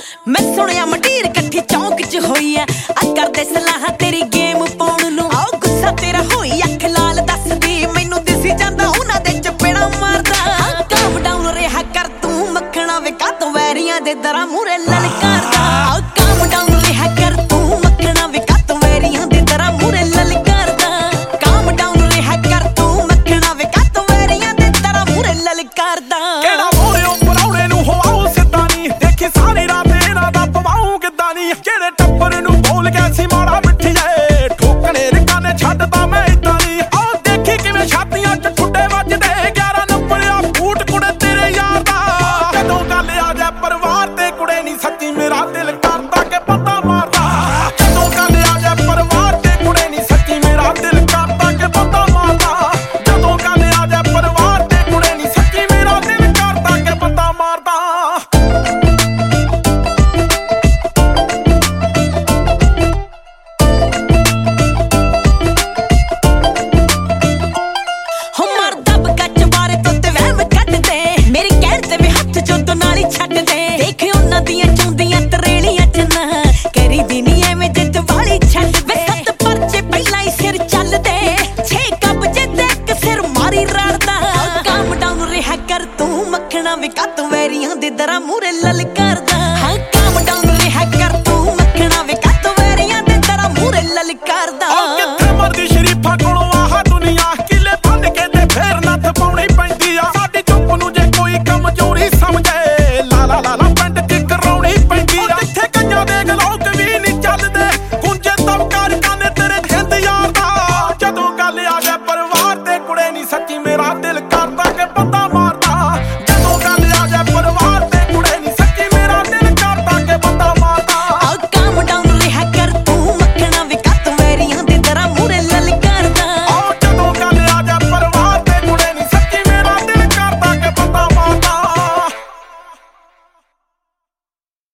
मैं सुनिया मंडीर कट्ठी चौक च होई है आ करदे सलाह तेरी गेम पाउण नू आओ गुस्सा तेरा होई अख लाल दसदी मैनू दिसी जांदा उन्हां दे चपेड़ा मारदा काम डाउन रहा कर तू मखना वे कातों वैरियां दे दरा मूरे ललकारदा काम डाउन रहा कर तू मखना वे कातों वैरियां दे दरा मूरे ललकारदा काम डाउन रहा कर तू मखना वे कातों वैरियां दे दरा मूरे ललकारदा केड़ा मोरे पराउणे नू होवाओ सिद्धा नी देखी सारी रात इन्हां दा पवाऊं किद्दां नी जेड़े टप्पर नू बोल गया सी माड़ा